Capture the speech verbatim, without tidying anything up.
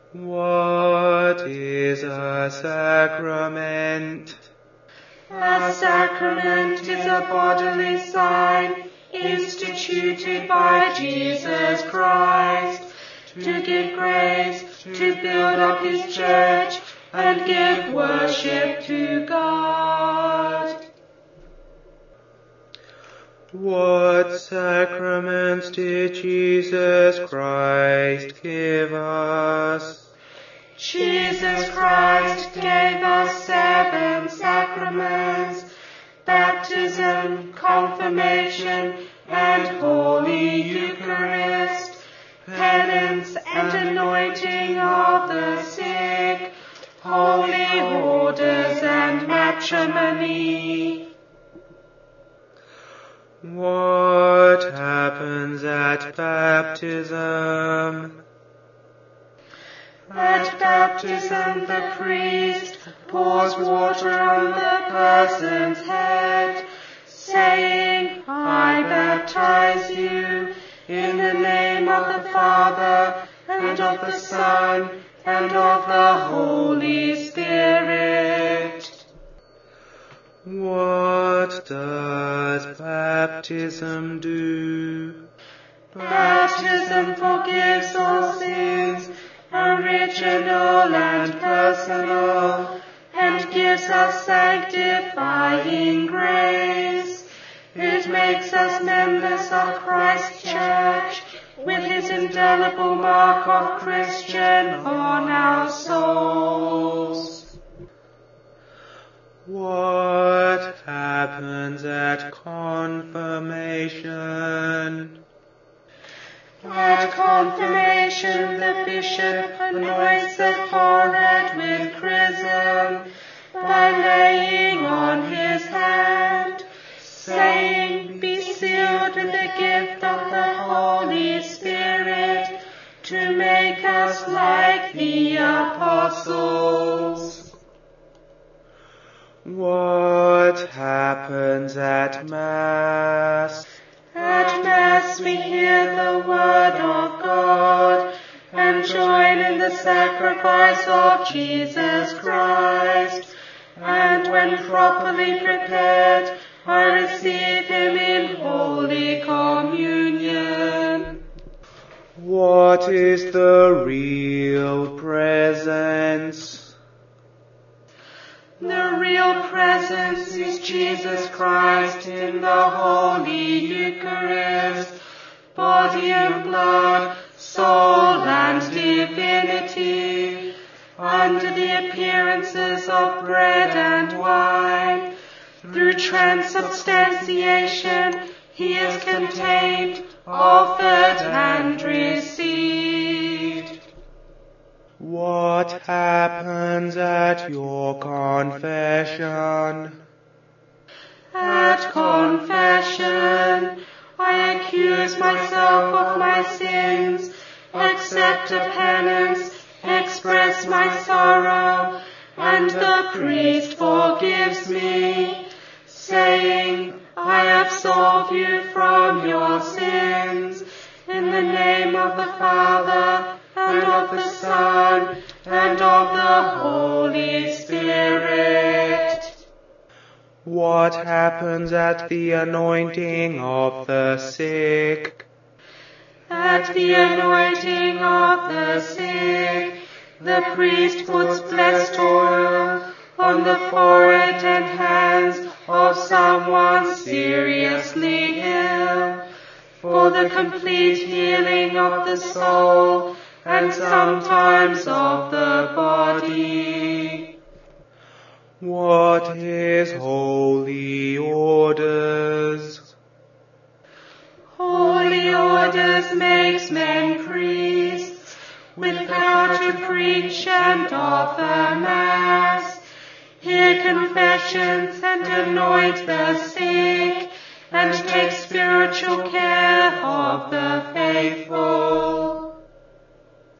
What is a sacrament? A sacrament is a bodily sign instituted by Jesus Christ to give grace, to build up his church, and give worship to God. What sacraments did Jesus Christ give us? Jesus Christ gave us seven sacraments: baptism, confirmation, and Holy Eucharist, penance and anointing of the sick, holy orders and matrimony. What happens at baptism? At baptism, the priest pours water on the person's head, saying, "I baptize you in the name of the Father, and of the Son, and of the Holy Spirit." What does baptism do? Baptism forgives all sins, original and personal, and gives us sanctifying grace. It makes us members of Christ's church, with his indelible mark of Christian on our souls. What happens at confirmation? At confirmation, the bishop anoints the forehead with chrism by laying on his hand, saying, "Be sealed with the gift of the Holy Spirit, to make us like the apostles." What happens at Mass? At Mass we hear the word of God and join in the sacrifice of Jesus Christ, and when properly prepared, I receive him in Holy Communion. What is the real presence? The real presence is Jesus Christ in the Holy Eucharist, body and blood, soul and divinity, under the appearances of bread and wine. Through transubstantiation, he is contained, offered and received. What happens at your confession? At confession, I accuse myself of my sins, accept a penance, express my sorrow, and the priest forgives me, saying, "I absolve you from your sins, in the name of the Father, and of the Son, and of the Holy Spirit." What happens at the anointing of the sick? At the anointing of the sick, the priest puts blessed oil on the forehead and hands of someone seriously ill, for the complete healing of the soul, and sometimes of the body. What is holy orders? Holy orders makes men priests, with power to preach and offer Mass, hear confessions and anoint the sick, and take spiritual care of the faithful.